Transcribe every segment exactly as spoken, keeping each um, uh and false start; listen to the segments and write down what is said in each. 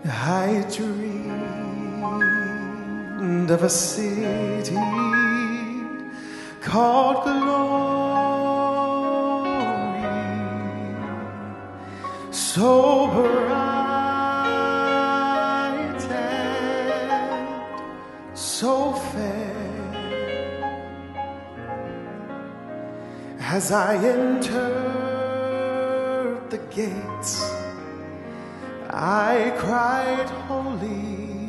I dreamed of a city called Glory, so bright and so fair. As I entered the gates, I cried, holy.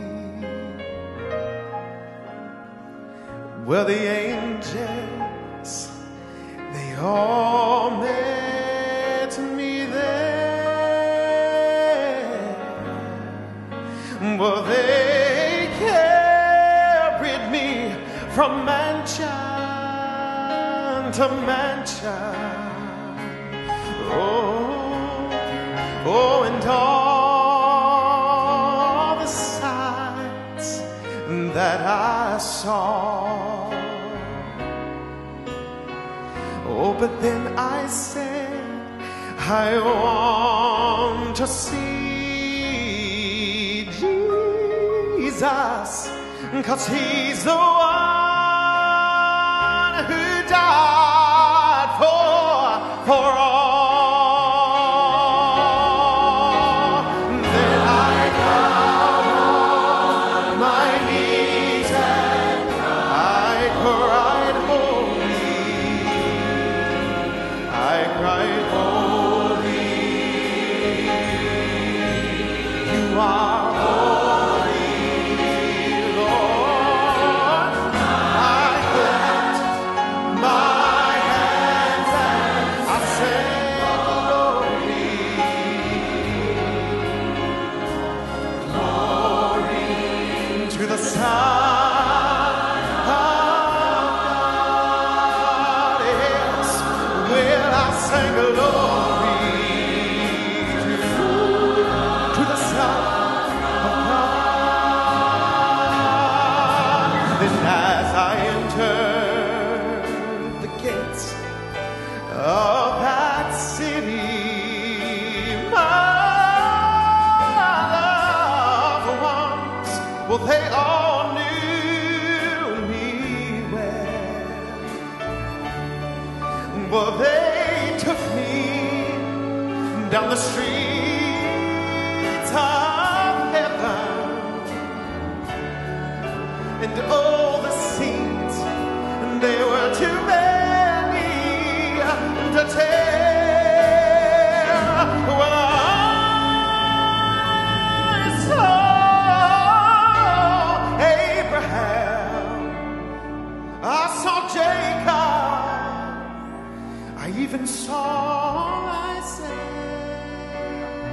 Well, the angels, they all met me there. Well, they carried me from mansion to mansion. Oh, oh, and all that I saw. Oh, but then I said, I want to see Jesus, 'cause he's the one who died for, for all. Well, they all knew me well. Well, they took me down the streets of heaven, and all the seats, they were too many to tell. Well, I saw I saw Jacob, I even saw Isaac.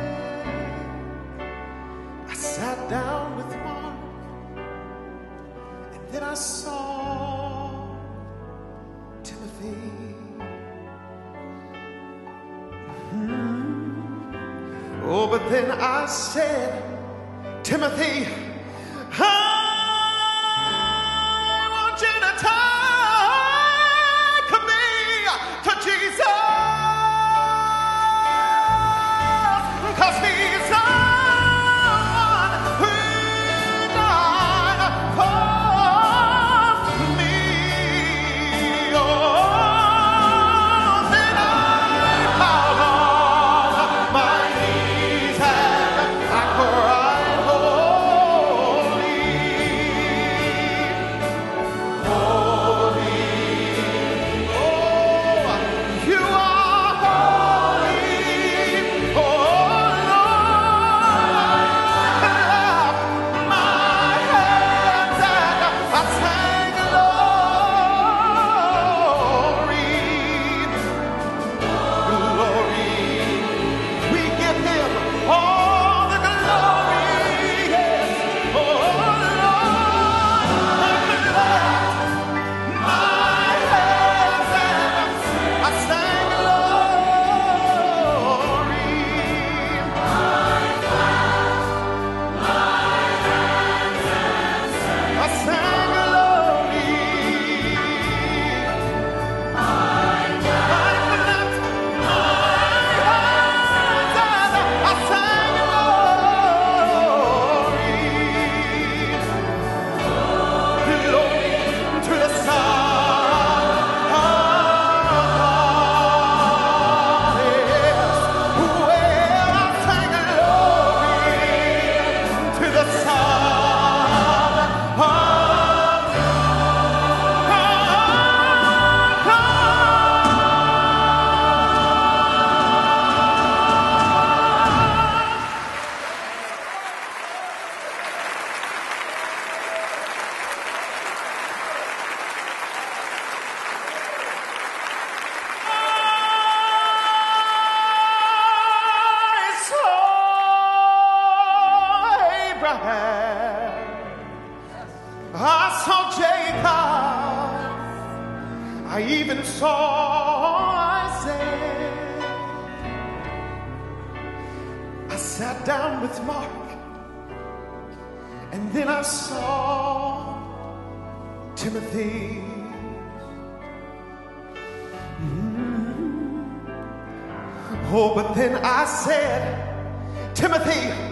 I sat down with Mark, and then I saw Timothy. Mm-hmm. Oh, but then I said, Timothy, oh, I even saw Isaiah. I sat down with Mark, and then I saw Timothy. Mm-hmm. Oh, but then I said, Timothy,